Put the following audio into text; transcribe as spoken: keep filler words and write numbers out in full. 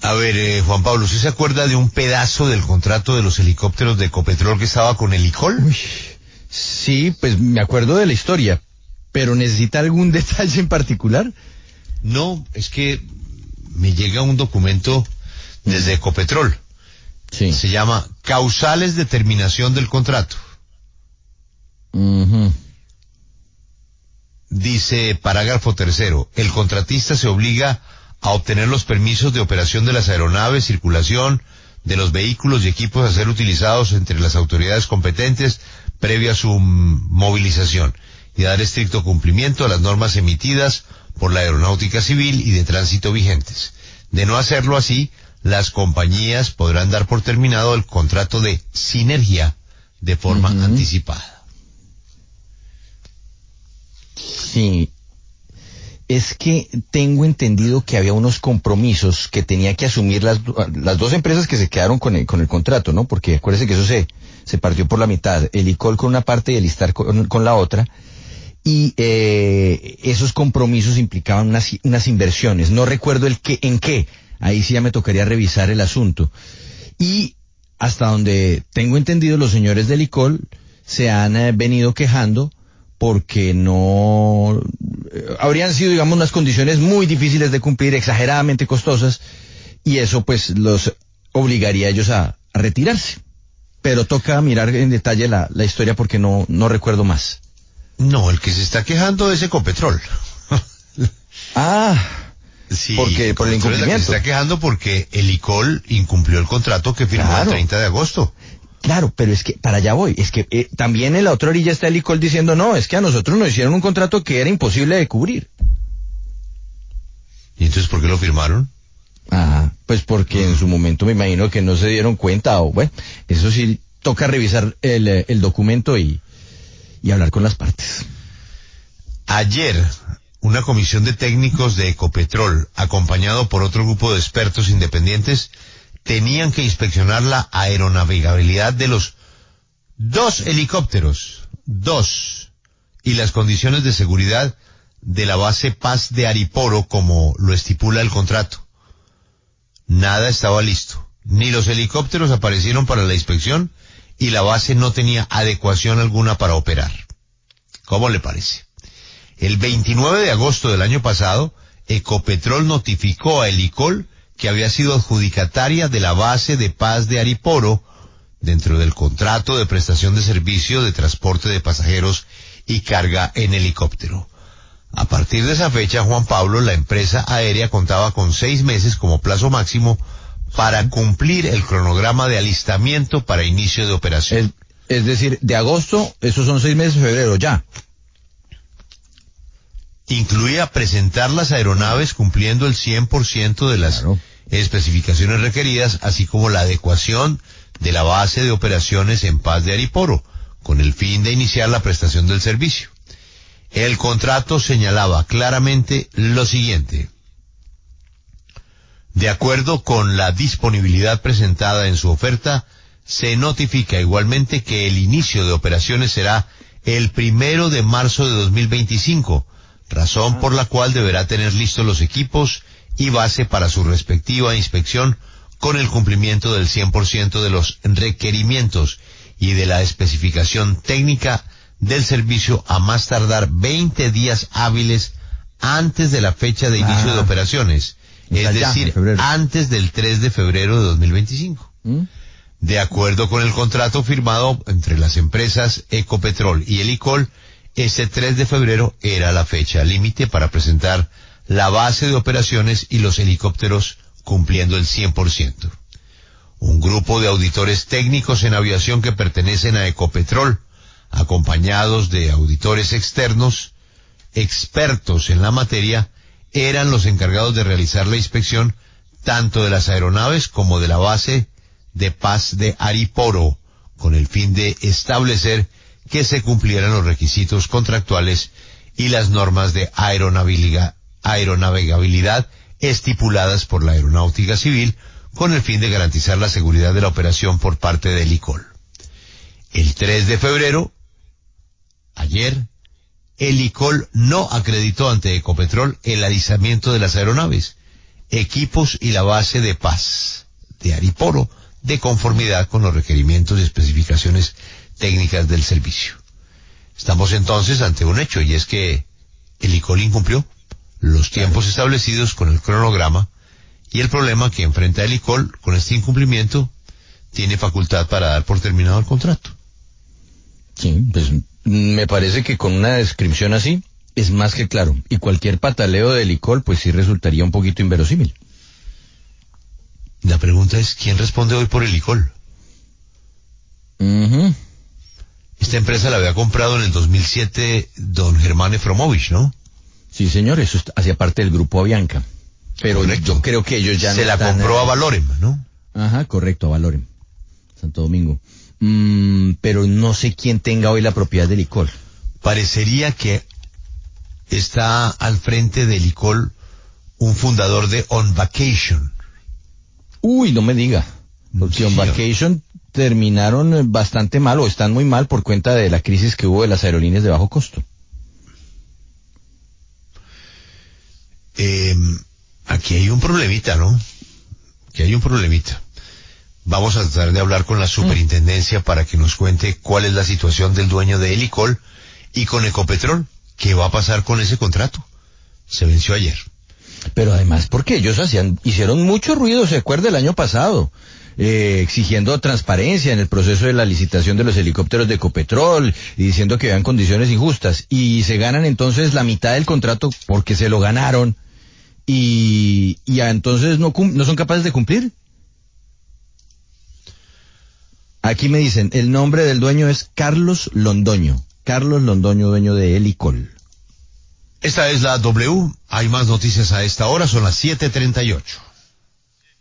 A ver, eh, Juan Pablo, ¿usted se acuerda de un pedazo del contrato de los helicópteros de Ecopetrol que estaba con Helicol? Uy, sí, pues me acuerdo de la historia, pero ¿necesita algún detalle en particular? No, es que me llega un documento desde Ecopetrol. Sí. Se llama Causales de Terminación del Contrato. Uh-huh. Dice, parágrafo tercero, el contratista se obliga a obtener los permisos de operación de las aeronaves, circulación de los vehículos y equipos a ser utilizados entre las autoridades competentes previa a su movilización y dar estricto cumplimiento a las normas emitidas por la Aeronáutica Civil y de tránsito vigentes. De no hacerlo así, las compañías podrán dar por terminado el contrato de sinergia de forma uh-huh. anticipada. Sí, es que tengo entendido que había unos compromisos que tenía que asumir las, las dos empresas que se quedaron con el, con el contrato, ¿no? Porque acuérdense que eso se, se partió por la mitad, Helicol con una parte y Elistar con, con la otra, y eh, esos compromisos implicaban unas, unas inversiones, no recuerdo el qué, en qué, ahí sí ya me tocaría revisar el asunto. Y hasta donde tengo entendido, los señores de Helicol se han eh, venido quejando porque no eh, habrían sido, digamos, unas condiciones muy difíciles de cumplir, exageradamente costosas, y eso pues los obligaría a ellos a, a retirarse. Pero toca mirar en detalle la, la historia porque no, no recuerdo más. No, el que se está quejando es Ecopetrol. Ah, sí, porque por el incumplimiento. Es la que se está quejando porque Helicol incumplió el contrato que firmó claro. el treinta de agosto. Claro, pero es que para allá voy, es que eh, también en la otra orilla está Helicol diciendo, no, es que a nosotros nos hicieron un contrato que era imposible de cubrir. ¿Y entonces por qué lo firmaron? Ah, pues porque en su momento me imagino que no se dieron cuenta, o bueno, eso sí, toca revisar el, el documento y, y hablar con las partes. Ayer, una comisión de técnicos de Ecopetrol, acompañado por otro grupo de expertos independientes, tenían que inspeccionar la aeronavegabilidad de los dos helicópteros, dos, y las condiciones de seguridad de la base Paz de Ariporo como lo estipula el contrato. Nada estaba listo, ni los helicópteros aparecieron para la inspección y la base no tenía adecuación alguna para operar. ¿Cómo le parece? El veintinueve de agosto del año pasado, Ecopetrol notificó a Helicol que había sido adjudicataria de la base de Paz de Ariporo dentro del contrato de prestación de servicio de transporte de pasajeros y carga en helicóptero. A partir de esa fecha, Juan Pablo, la empresa aérea contaba con seis meses como plazo máximo para cumplir el cronograma de alistamiento para inicio de operación. Es, es decir, de agosto, esos son seis meses, febrero, ya. Incluía presentar las aeronaves cumpliendo el cien por ciento de las claro. especificaciones requeridas, así como la adecuación de la base de operaciones en Paz de Ariporo, con el fin de iniciar la prestación del servicio. El contrato señalaba claramente lo siguiente. De acuerdo con la disponibilidad presentada en su oferta, se notifica igualmente que el inicio de operaciones será el primero de marzo de dos mil veinticinco, razón por la cual deberá tener listos los equipos y base para su respectiva inspección con el cumplimiento del cien por ciento de los requerimientos y de la especificación técnica del servicio a más tardar veinte días hábiles antes de la fecha de inicio ah, de operaciones, es decir, antes del tres de febrero de dos mil veinticinco. ¿Mm? De acuerdo con el contrato firmado entre las empresas Ecopetrol y Helicol, ese tres de febrero era la fecha límite para presentar la base de operaciones y los helicópteros cumpliendo el cien por ciento. Un grupo de auditores técnicos en aviación que pertenecen a Ecopetrol, acompañados de auditores externos, expertos en la materia, eran los encargados de realizar la inspección tanto de las aeronaves como de la base de Paz de Ariporo, con el fin de establecer que se cumplieran los requisitos contractuales y las normas de aeronavegabilidad, aeronavegabilidad estipuladas por la Aeronáutica Civil, con el fin de garantizar la seguridad de la operación por parte de Helicol. El tres de febrero, ayer, Helicol no acreditó ante Ecopetrol el alistamiento de las aeronaves equipos y la base de paz de Ariporo, de conformidad con los requerimientos y especificaciones técnicas del servicio. Estamos entonces ante un hecho, y es que el I C O L incumplió los tiempos establecidos con el cronograma, y el problema que enfrenta el I C O L con este incumplimiento tiene facultad para dar por terminado el contrato. Sí, pues me parece que con una descripción así es más que claro, y cualquier pataleo del I C O L pues sí resultaría un poquito inverosímil. La pregunta es, ¿quién responde hoy por el I C O L? Uh-huh. Esta empresa la había comprado en el dos mil siete don Germán Efromovich, ¿no? Sí, señor, eso hacía parte del grupo Avianca. Pero correcto. Yo creo que ellos ya Se no la están, compró a Valorem, ¿no? Ajá, correcto, a Valorem, Santo Domingo. Mm, pero no sé quién tenga hoy la propiedad del I C O L. Parecería que está al frente del I C O L un fundador de On Vacation. Uy, no me diga. Porque Sí, On señor. Vacation terminaron bastante mal o están muy mal por cuenta de la crisis que hubo de las aerolíneas de bajo costo. Eh, aquí hay un problemita, ¿no? Aquí hay un problemita. Vamos a tratar de hablar con la superintendencia para que nos cuente cuál es la situación del dueño de el I C O L y con Ecopetrol. ¿Qué va a pasar con ese contrato? Se venció ayer. Pero además porque ellos hacían, hicieron mucho ruido, ¿se acuerda el año pasado? Eh, exigiendo transparencia en el proceso de la licitación de los helicópteros de Ecopetrol y diciendo que habían condiciones injustas. Y se ganan entonces la mitad del contrato porque se lo ganaron y, y a, entonces no, no son capaces de cumplir. Aquí me dicen, el nombre del dueño es Carlos Londoño. Carlos Londoño, dueño de el I C O L. Esta es la W. Hay más noticias a esta hora, son las siete treinta y ocho.